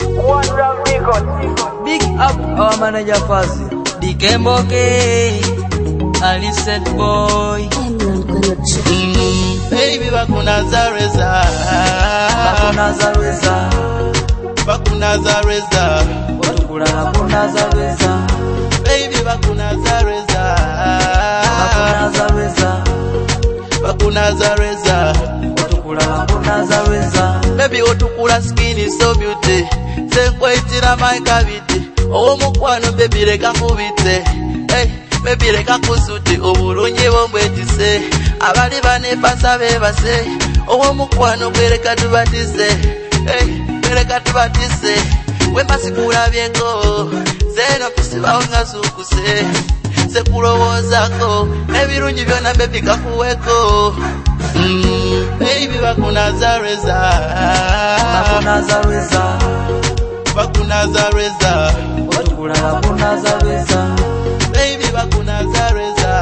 One Ram Records. Big up our manager Fazi Dikemboke Alicet boy. Baby bakunaza reza Watukula nakunaza reza Baby bakunaza reza Watukula nakunaza reza Baby otukula skin is so beauty Senkwaitira my cavity Owo mukwano baby leka kubite Hey baby leka kusuti obulungi bombwetise abali banepasa bebase owo mukwano kwereka tubatise kwereka tubatise wemasikulaabyeko zeno kusibawo nga sukuse sekulowoozako ebirungi byonna bebi kakuweko baby bakunaza reza Watukula nakunaza reza baby bakunaza reza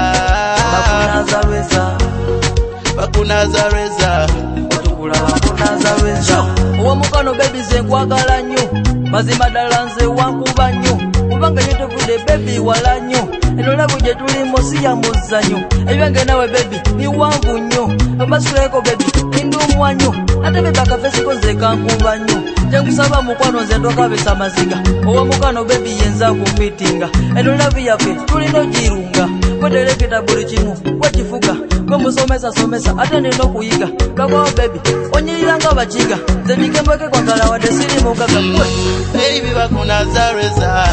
Watukula nakunaza reza Uwo mukano baby ze nkwagala nnyo mazima ddala nze wankuba nnyo kubanga nyetuvudde baby wala nnyo eno labu gye tulimo si ya muzanyo ebyange nawe baby biwanvu nnyo ambasuleko baby indumwa nnyo ate baby akafesiko nze kankuba nnyo kyenkusaba mukwano nze ndokabesa amaziga owo mukano baby yenza kumpitinga eno labu yaffe tulina ogirunga kwetereketa buli kimu wekifuga kwemusomesa ate nina okuyiga lwakawo baby onyirira nga bakiga nze Dikemboke kwagala wadde siri mugaga kwe baby bakunaza reza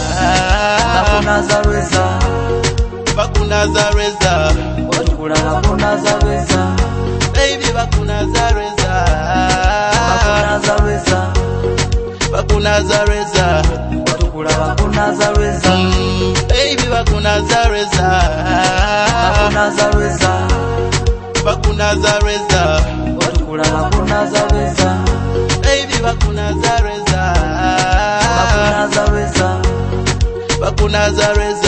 Watukula nakunaza reza baby bakunaza reza Watukula nakunaza reza baby bakunaza reza Watukula nakunaza reza baby bakunaza reza